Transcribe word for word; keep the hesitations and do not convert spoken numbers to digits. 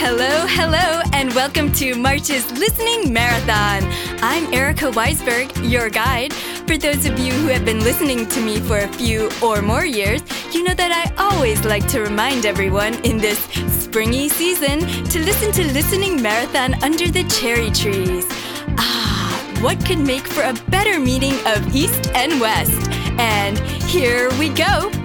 Hello, hello, and welcome to March's Listening Marathon. I'm Erica Weisberg, your guide. For those of you who have been listening to me for a few or more years, you know that I always like to remind everyone in this springy season to listen to Listening Marathon under the cherry trees. Ah, what could make for a better meeting of East and West? And here we go.